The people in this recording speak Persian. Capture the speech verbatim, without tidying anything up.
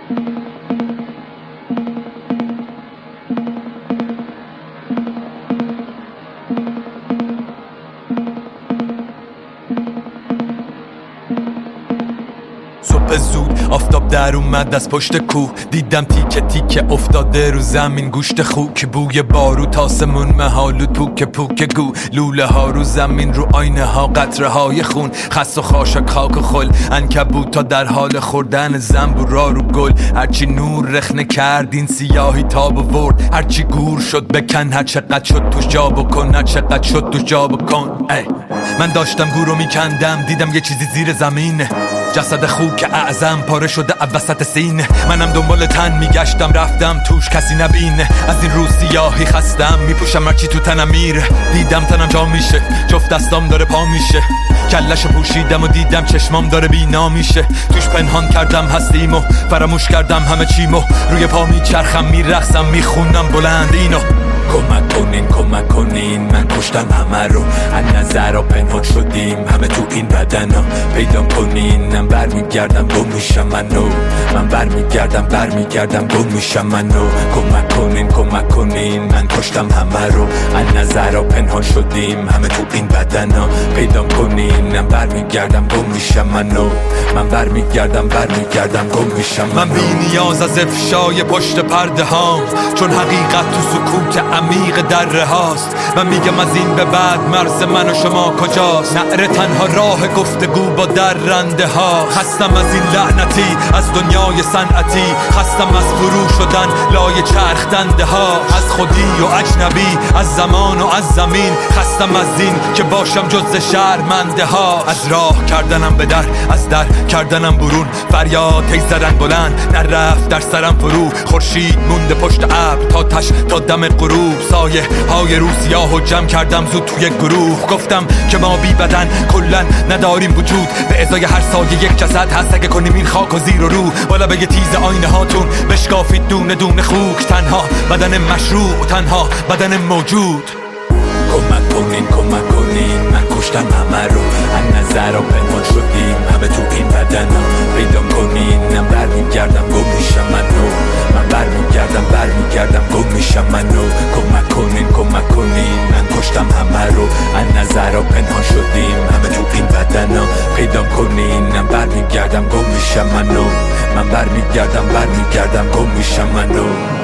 صبح زود آفتاب در اومد از پشت کوه، دیدم تیکه تیکه افتاده رو زمین گوشت خوک، بوی بارو تاسمون مهالود پوک پوک گو، لوله ها رو زمین رو آینه ها قطره های خون، خس و خاشاک خاک و خل، عنکبوت تا در حال خوردن زنبورا رو گل، هرچی نور رخنه کرد این سیاهی تاب و ورد، هرچی گور شد بکن، هر چقدر شد توش جا بکن، هر چقدر شد توش جا بکن. ای من داشتم گورو میکندم، دیدم یه چیزی زیر زمینه، جسد خوک اعظم پاره شده وسط سینه، منم دنبال تن میگشتم رفتم توش کسی نبینه، از این روز سیاهی خستم میپوشم هرچی تو تنم میره، دیدم تنم جا میشه، جفت دستام داره پا میشه، کلشو پوشیدم و دیدم چشمام داره بینا میشه، توش پنهان کردم هستیمو، فراموش کردم همه چیمو، روی پا میچرخم میرقصم میخونم بلند اینو، کمک کنین کمک کنین من کشتم همه رو، از نظر و پنهان شدیم همه تو این بدن ها، پیدا کنین من برمیگردم گم میشم منو، من برمیگردم برمیگردم گم میشم منو، کمک کنین کمک کنین من کشتم همه رو، از نظر و پنهان شدیم همه تو این بدن ها، پیدا کنین من برمیگردم گم میشم منو، من برمیگردم برمیگردم گم میشم منو. من بی نیاز از افشای پشت پرده ها، چون حقیقت تو سکوت عمیق دره هاست، من میگم از این به بعد مرز من و شما کجاست، نعره تنها راه گفتگو با درنده ها، خستم از این لعنتی از دنیای صنعتی، خستم از فرو شدن لای چرخ دنده ها، از خودی و اجنبی از زمان و از زمین، خستم از این که باشم جز شرمنده ها، از راه کردنم به در از در کردنم برون، فریاد تیز زدن بلند نرفت در سرم فرو، خورشید مونده پشت ابر تا تش تا دم غروب، سایه های رو سیاه و جمع کردم زود توی گروه، گفتم که ما بی بدن کلن نداریم وجود، به ازای هر سایه یک جسد هست، اگه کنیم این خاک و زیر و رو، بالا بگه تیز آینه هاتون بشکافید دونه دونه خوک، تنها بدن مشروع تنها بدن موجود، کمک کنین کمک کنین من کشتم همه رو، از نظر و پنهان شدیم همه تو این بدن ها، پیدا کنین من برمیگردم گم میشم منو، من برمیگردم برمیگردم گم میشم منو، کمک کنین کمک کنین من کشتم همه رو، از نظر و پنهان شدیم همه تو این بدن ها، پیدا کنین من برمیگردم گم میشم منو، من برمیگردم برمیگردم گم میشم منو.